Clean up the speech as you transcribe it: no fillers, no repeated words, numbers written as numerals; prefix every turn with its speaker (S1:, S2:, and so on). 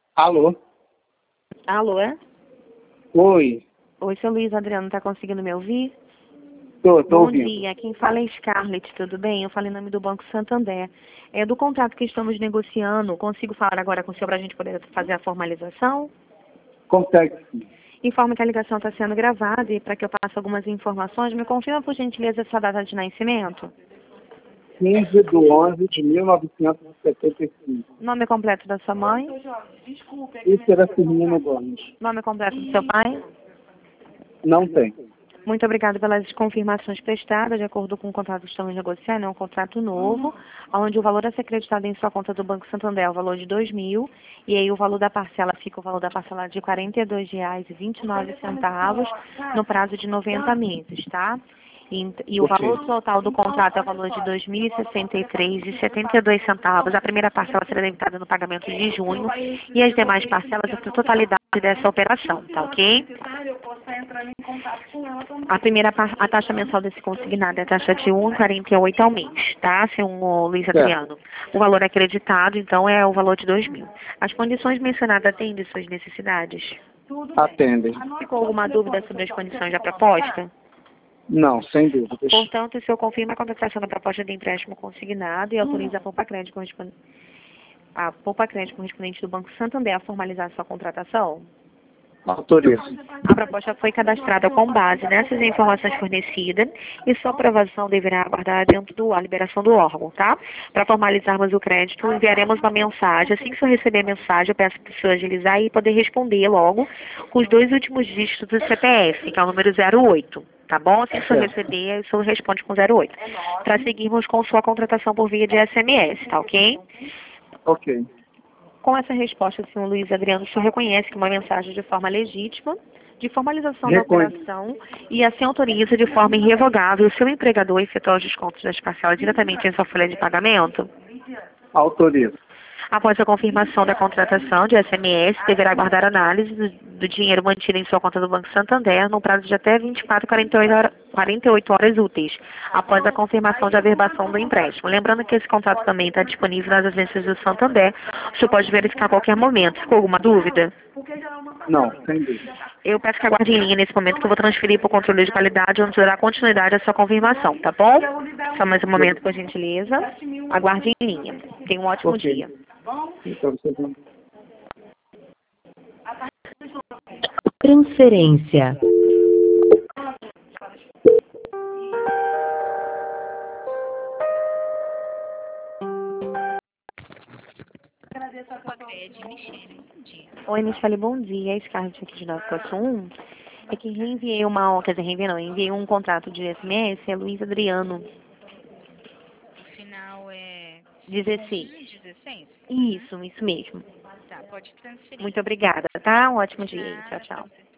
S1: Alô?
S2: Alô, é?
S1: Oi,
S2: Oi, seu Luiz Adriano, tá conseguindo me ouvir?
S1: tô
S2: Bom
S1: ouvindo.
S2: dia, quem fala é Scarlett, tudo bem? Eu falo em nome do Banco Santander. É do contrato que estamos negociando, consigo falar agora com o senhor para a gente poder fazer a formalização?
S1: Consegue sim.
S2: Informo que a ligação está sendo gravada e para que eu passe algumas informações, me confirma por gentileza essa data de nascimento?
S1: 15/11/1975.
S2: Nome completo da sua mãe?
S1: Isso era Firmino Gomes.
S2: Nome completo do seu pai?
S1: Não tem.
S2: Muito obrigada pelas confirmações prestadas. De acordo com o contrato que estamos negociando, é um contrato novo, onde o valor a ser acreditado em sua conta do Banco Santander é o valor de 2.000, e aí o valor da parcela fica o valor da parcela de R$ 42,29 no prazo de 90 meses, tá? E o
S1: Ok.
S2: valor total do contrato é o valor de R$ 2.063,72. A primeira parcela será debitada no pagamento de junho e as demais parcelas a totalidade dessa operação, tá ok? A taxa mensal desse consignado é a taxa de 1,48 ao mês, tá, senhor Luiz Adriano? O valor acreditado, então, é o valor de 2.000. As condições mencionadas atendem suas necessidades?
S1: Atendem.
S2: Ficou alguma dúvida sobre as condições da proposta?
S1: Não, sem dúvidas.
S2: Portanto, o senhor confirma a contratação da proposta de empréstimo consignado e autoriza a Poupa Crédito correspondente do Banco Santander a formalizar sua contratação?
S1: Autorizo.
S2: A proposta foi cadastrada com base nessas informações fornecidas e sua aprovação deverá aguardar dentro da liberação do órgão, tá? Para formalizarmos o crédito, enviaremos uma mensagem. Assim que o senhor receber a mensagem, eu peço para o senhor agilizar e poder responder logo com os 2 últimos dígitos do CPF, que é o número 08. Tá bom? Assim que o senhor receber, o senhor responde com 08. Para seguirmos com sua contratação por via de SMS, tá ok?
S1: Ok.
S2: Com essa resposta, senhor Luiz Adriano, o senhor reconhece que uma mensagem de forma legítima, de formalização da operação, e assim autoriza de forma irrevogável o seu empregador a efetuar os descontos das parcelas diretamente em sua folha de pagamento?
S1: Autorizo.
S2: Após a confirmação da contratação de SMS, deverá aguardar análise do dinheiro mantido em sua conta do Banco Santander no prazo de até 24 a 48 horas úteis, após a confirmação de averbação do empréstimo. Lembrando que esse contrato também está disponível nas agências do Santander. O senhor pode verificar a qualquer momento. Ficou alguma dúvida?
S1: Não, sem dúvida.
S2: Eu peço que aguarde em linha nesse momento que eu vou transferir para o controle de qualidade, onde dará continuidade à sua confirmação, tá bom? Só mais um momento, por gentileza. Aguarde em linha. Tenha um ótimo dia.
S1: Então, você vai...
S3: Transferência.
S2: Oi, Michele, bom dia. É Scarlett aqui de 941. É que reenviei enviei um contrato de SMS, é Luiz Adriano,
S4: O final é
S2: 16.
S4: 16?
S2: Isso mesmo.
S4: Tá, pode transferir.
S2: Muito obrigada, tá? Um ótimo dia aí. Tchau,
S4: Nada, pra
S2: tchau.
S4: você.